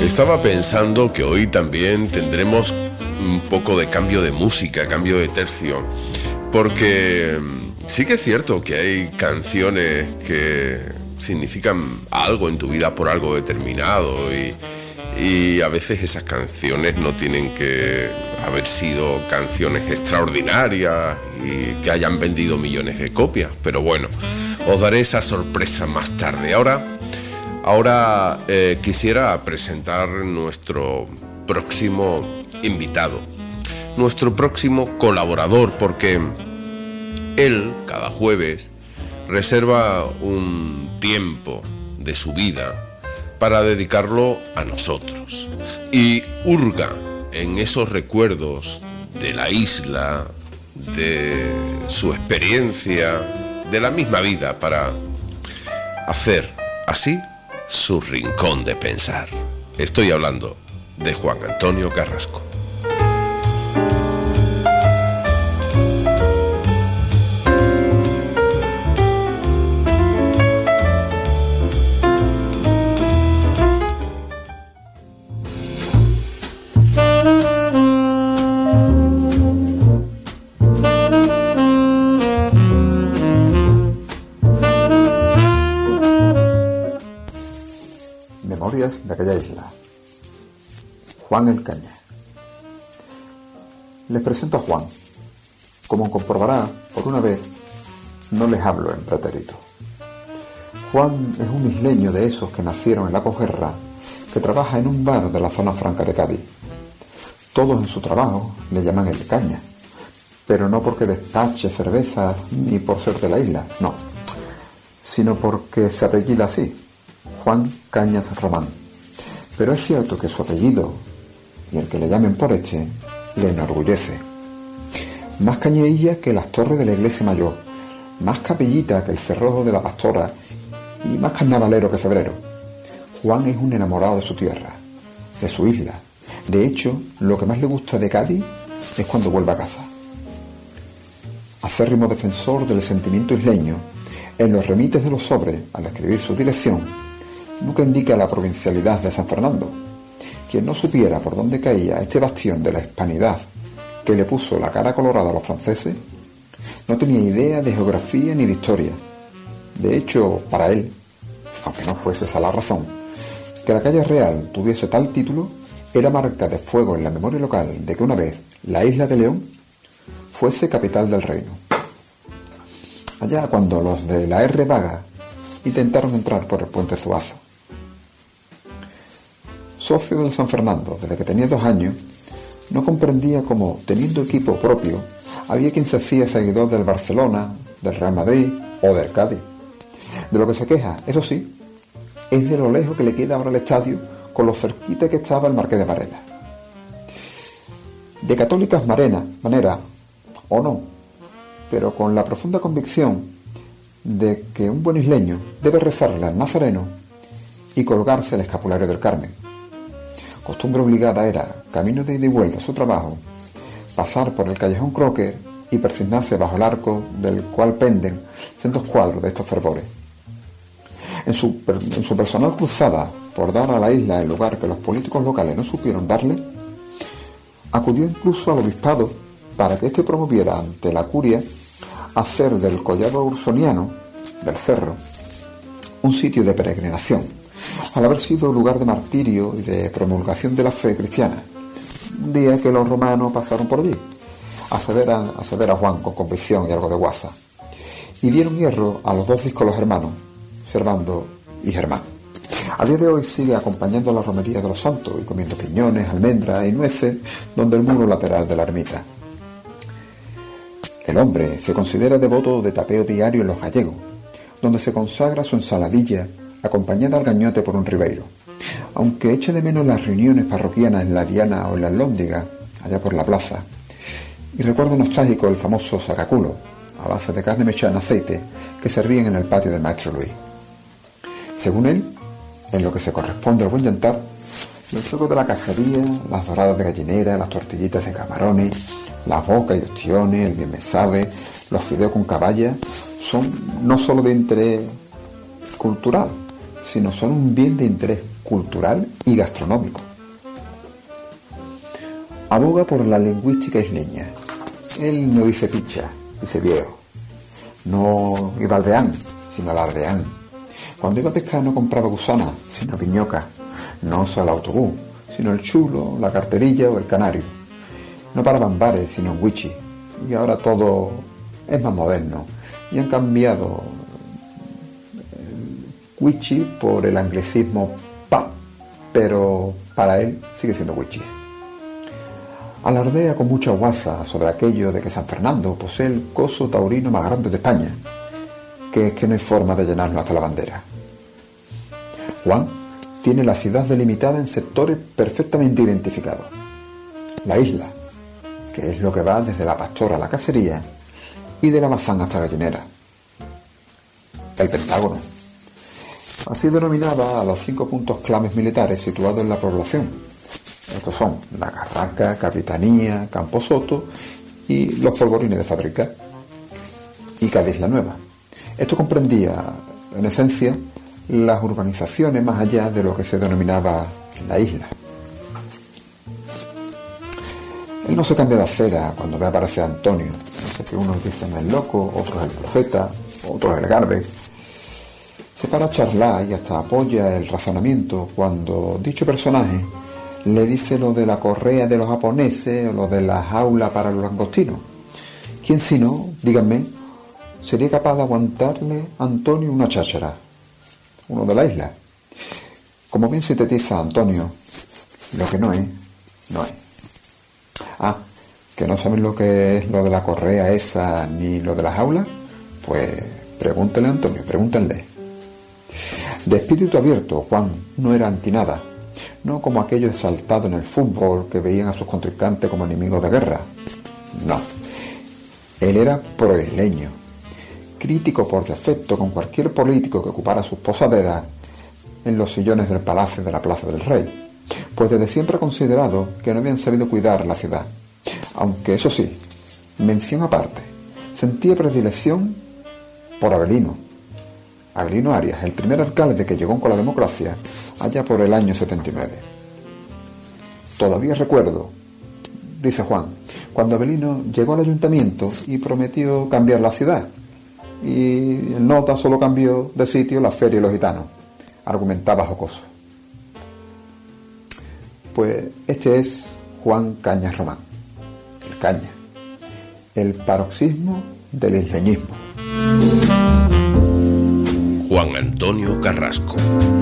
Estaba pensando que hoy también tendremos un poco de cambio de música, cambio de tercio, porque sí que es cierto que hay canciones que significan algo en tu vida por algo determinado y a veces esas canciones no tienen que haber sido canciones extraordinarias y que hayan vendido millones de copias, pero bueno, os daré esa sorpresa más tarde. Ahora quisiera presentar nuestro próximo invitado, nuestro próximo colaborador, porque él cada jueves reserva un tiempo de su vida para dedicarlo a nosotros y hurga en esos recuerdos de la isla, de su experiencia, de la misma vida, para hacer así su rincón de pensar. Estoy hablando de Juan Antonio Carrasco. De aquella isla. Juan el Caña. Les presento a Juan. Como comprobará, por una vez no les hablo en pretérito. Juan es un isleño de esos que nacieron en la posguerra, que trabaja en un bar de la zona franca de Cádiz. Todos en su trabajo le llaman el Caña, pero no porque despache cerveza ni por ser de la isla, no, sino porque se apellida así, Juan Cañas Román. Pero es cierto que su apellido, y el que le llamen por este, le enorgullece. Más cañeilla que las torres de la iglesia mayor, más capellita que el cerrojo de la pastora y más carnavalero que febrero. Juan es un enamorado de su tierra, de su isla. De hecho, lo que más le gusta de Cádiz es cuando vuelve a casa. Acérrimo defensor del sentimiento isleño, en los remites de los sobres, al escribir su dirección, nunca indica la provincialidad de San Fernando. Quien no supiera por dónde caía este bastión de la hispanidad que le puso la cara colorada a los franceses, no tenía idea de geografía ni de historia. De hecho, para él, aunque no fuese esa la razón, que la calle real tuviese tal título era marca de fuego en la memoria local de que una vez la isla de León fuese capital del reino. Allá cuando los de la R Vaga intentaron entrar por el puente Zuazo. Socio del San Fernando desde que tenía 2 años, no comprendía cómo, teniendo equipo propio, había quien se hacía seguidor del Barcelona, del Real Madrid o del Cádiz. De lo que se queja, eso sí, es de lo lejos que le queda ahora el estadio con lo cerquita que estaba el Marqués de Varela. De católicas manera, o no, pero con la profunda convicción de que un buen isleño debe rezarle al Nazareno y colgarse el escapulario del Carmen. Costumbre obligada era, camino de ida y vuelta a su trabajo, pasar por el callejón Crocker y persignarse bajo el arco del cual penden sendos cuadros de estos fervores. En su personal cruzada por dar a la isla el lugar que los políticos locales no supieron darle, acudió incluso al obispado para que éste promoviera ante la curia hacer del collado ursoniano, del cerro, un sitio de peregrinación, al haber sido lugar de martirio y de promulgación de la fe cristiana, un día que los romanos pasaron por allí, asevera Juan con convicción y algo de guasa, y dieron hierro a los 2 díscolos hermanos, Servando y Germán. A día de hoy sigue acompañando a la romería de los santos y comiendo piñones, almendras y nueces donde el muro lateral de la ermita. El hombre se considera devoto de tapeo diario en los gallegos, donde se consagra su ensaladilla acompañada al gañote por un ribeiro, aunque eche de menos las reuniones parroquianas en la Diana o en la Alhóndiga, allá por la plaza, y recuerda nostálgico el famoso sacaculo, a base de carne mechada en aceite, que servían en el patio del maestro Luis. Según él, en lo que se corresponde al buen yantar, los juegos de la cacería, las doradas de gallinera, las tortillitas de camarones, las bocas y ostiones, el bien me sabe, los fideos con caballa, son no solo de interés cultural, sino son un bien de interés cultural y gastronómico. Aboga por la lingüística isleña. Él no dice picha, dice viejo. No iba al deán, sino al ardeán. Cuando iba a pescar no compraba gusana, sino piñoca. No usa el autobús, sino el chulo, la carterilla o el canario. No paraba en bares, sino en wichis. Y ahora todo es más moderno. Y han cambiado el wichi por el anglicismo pub, pero para él sigue siendo wichis. Alardea con mucha guasa sobre aquello de que San Fernando posee el coso taurino más grande de España, que es que no hay forma de llenarlo hasta la bandera. Juan tiene la ciudad delimitada en sectores perfectamente identificados. La isla, que es lo que va desde la Pastora a la Casería, y de la Mazán hasta Gallinera. El Pentágono. Así denominaba a los 5 puntos claves militares situados en la población. Estos son la Carraca, Capitanía, Camposoto y los polvorines de fábrica. Y Cádiz la Nueva. Esto comprendía, en esencia, las urbanizaciones más allá de lo que se denominaba la isla. Él no se cambia de acera cuando ve aparecer a Antonio. No sé, que unos dicen el loco, otros el profeta, otros el garbe. Se para a charlar y hasta apoya el razonamiento cuando dicho personaje le dice lo de la correa de los japoneses o lo de la jaula para los langostinos. ¿Quién si no, díganme, sería capaz de aguantarle a Antonio una cháchara? Uno de la isla. Como bien sintetiza Antonio, lo que no es, no es. Ah, que no saben lo que es lo de la correa esa ni lo de la jaula, pues pregúntenle a Antonio, pregúntenle. De espíritu abierto, Juan no era anti nada, no como aquellos exaltados en el fútbol que veían a sus contrincantes como enemigos de guerra. No, él era proisleño, crítico por defecto con cualquier político que ocupara sus posaderas en los sillones del palacio de la Plaza del Rey, pues desde siempre ha considerado que no habían sabido cuidar la ciudad, aunque eso sí, mención aparte, sentía predilección por Avelino Arias, el primer alcalde que llegó con la democracia allá por el año 79. Todavía recuerdo, dice Juan, cuando Avelino llegó al ayuntamiento y prometió cambiar la ciudad, y en nota solo cambió de sitio la feria y los gitanos, argumentaba jocoso. Pues este es Juan Cañas Román, el Caña, el paroxismo del isleñismo. Juan Antonio Carrasco.